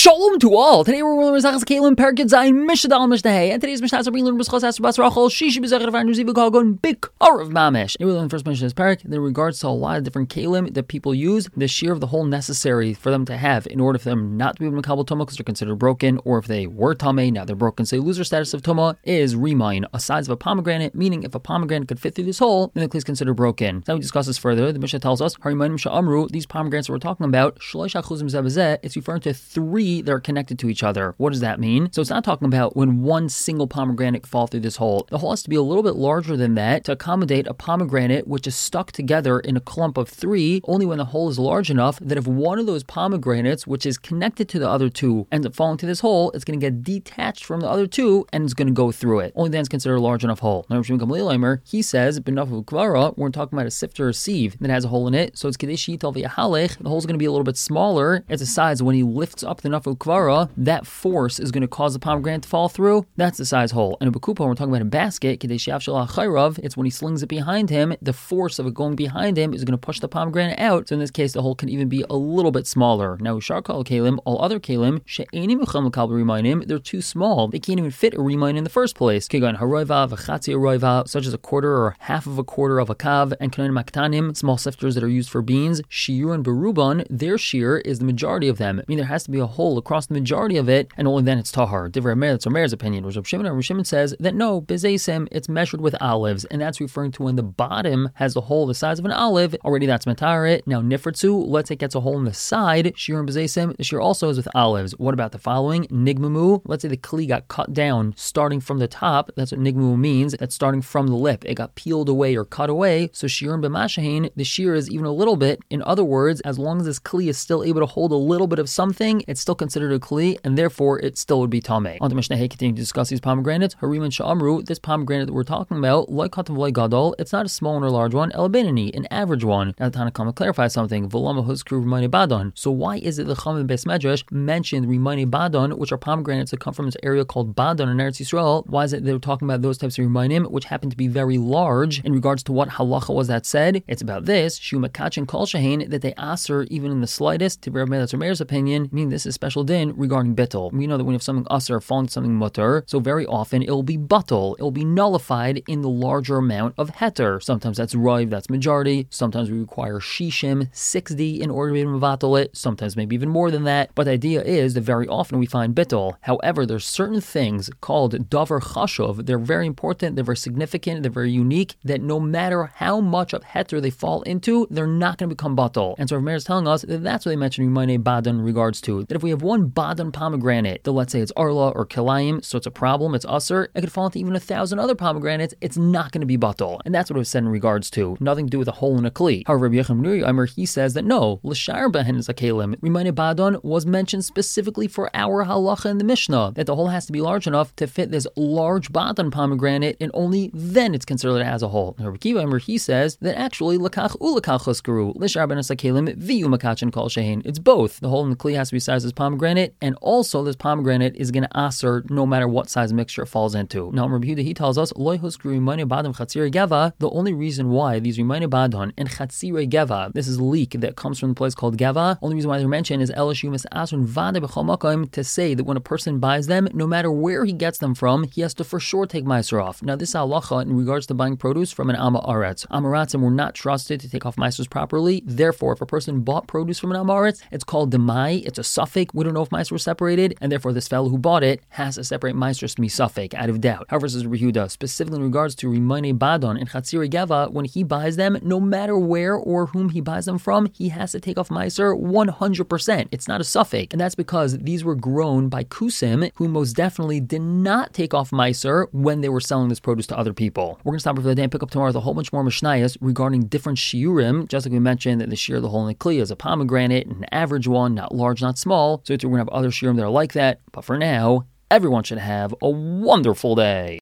Shalom to all. Today we're learning Mesachas Kelim Perkid Zayin Mishadal Mishnah, and today's Mishnah we learn B'schos Asher Bas Rachel Shishi B'Zechar Van Ruziv Gagon Big Arav Mamish. And we learn the first Mishnah is Perk in regards to a lot of different Kelim that people use. The shear of the hole necessary for them to have in order for them not to be able to Makabel Tumah because they're considered broken, or if they were Tameh, now they're broken. So loser status of Tumah is Remain, a size of a pomegranate, meaning if a pomegranate could fit through this hole, then the Kli is considered broken. Now we discuss this further. The Mishnah tells us Harimayim Sha'amru, these pomegranates that we're talking about, Shlosh Achuzim Zebazeh, it's referring to three that are connected to each other. What does that mean? So it's not talking about when one single pomegranate falls through this hole. The hole has to be a little bit larger than that to accommodate a pomegranate which is stuck together in a clump of three, only when the hole is large enough that if one of those pomegranates, which is connected to the other two, ends up falling through this hole, it's going to get detached from the other two and it's going to go through it. Only then it's considered a large enough hole. Now, he says, we're talking about a sifter or sieve that has a hole in it, so it's Kadeshi Tal V'Yahalech. The hole's going to be a little bit smaller. It's a size when he lifts up the Nafel Kvara, that force is going to cause the pomegranate to fall through. That's the size hole. And in Bekupa, we're talking about a basket, it's when he slings it behind him, the force of it going behind him is going to push the pomegranate out. So in this case, the hole can even be a little bit smaller. Now, Sharkal Kalim, all other Kalim, they're too small. They can't even fit a remind in the first place. Such as a quarter or half of a quarter of a kav, and Kanan Maktanim, small sifters that are used for beans. Shiur and Beruban, their shear is the majority of them. I mean, there has to be a hole across the majority of it, and only then it's tahar. Divrei Meir, that's Meir's opinion. Rav Shimon says that no, bezesim, it's measured with olives, and that's referring to when the bottom has a hole the size of an olive. Already that's matarit. Now nifritzu, let's say it gets a hole in the side. Shear and bezesim, the shear also is with olives. What about the following? Nigmamu, let's say the kli got cut down starting from the top. That's what nigmamu means. That's starting from the lip. It got peeled away or cut away. So shear and b'mashahin, the shear is even a little bit. In other words, as long as this kli is still able to hold a little bit of something, it's still considered a kli, and therefore it still would be tameh. On to Mishnah Hay, continuing to discuss these pomegranates. Harim and Sha'amru, this pomegranate that we're talking about, like Katav like Gadol, it's not a small one or large one, El Benini, an average one. Now the Tanakama clarifies something. V'lama huskru Rimani Badon. So why is it the Chacham and Beis Medrash mentioned Rimani Badon, which are pomegranates that come from this area called Badon in Eretz Yisrael? Why is it they're talking about those types of Rimanim, which happen to be very large? In regards to what halacha was that said, it's about this, Shu Makach and Kol Shahain, that they aser even in the slightest, to Rav Meir's opinion, meaning this is special din regarding bittul. We know that when you have something aser falling to something mutter, so very often it'll be batul, it'll be nullified in the larger amount of heter. Sometimes that's roiv, that's majority. Sometimes we require shishim, 60 in order to be able to mevatel it. Sometimes maybe even more than that. But the idea is that very often we find bittul. However, there's certain things called davar chashuv. They're very important, they're very significant, they're very unique, that no matter how much of heter they fall into, they're not going to become batul. And so Rav Meir is telling us that that's what they mentioned in Rimane Badan in regards to. That if we have one Badan pomegranate, that let's say it's Arla or Kilayim, so it's a problem, it's usser, it could fall into even 1,000 other pomegranates, it's not going to be batul. And that's what it was said in regards to. Nothing to do with a hole in a kli. However, Rabbi Yechon ben Nuri, he says that no, L'shar behen is a kalim. Rimane Badan was mentioned specifically for our halacha in the Mishnah, that the hole has to be large enough to fit this large Badan pomegranate, and only then it's considered as a hole. Rabbi Kiva, he says that actually L'kach u'L'kach chuskuru, L'shar ben is a kalim, v'yu makach and kol shehin. It's both. The hole in the kli has to be sized as pomegranate, and also this pomegranate is going to aser no matter what size mixture it falls into. Now, Rabbi Yehuda, he tells us, Loi huskru Rimane Badon chatzirei geva, the only reason why these Rimane Badon and chatzirei geva, this is leek that comes from the place called geva, only reason why they're mentioned is elashu mis asun vade b'chol makom, to say that when a person buys them, no matter where he gets them from, he has to for sure take meiser off. Now, this is halacha in regards to buying produce from an Amma Aretz. Amaratsim were not trusted to take off meisers properly. Therefore, if a person bought produce from an Amma Aretz, it's called demai, it's a suffix. We don't know if meiser were separated, and therefore this fellow who bought it has to separate meiser mi suffix out of doubt. However, says Rabbi Yehuda, specifically in regards to Rimane Badon and chatzirei geva, when he buys them, no matter where or whom he buys them from, he has to take off meiser 100%. It's not a suffix, and that's because these were grown by kusim, who most definitely did not take off meiser when they were selling this produce to other people. We're going to stop for the day and pick up tomorrow with a whole bunch more mishnayos regarding different shiurim, just like we mentioned that the shear of the hole in the kli is a pomegranate, an average one, not large, not small. So we're going to have other shiurim that are like that. But for now, everyone should have a wonderful day.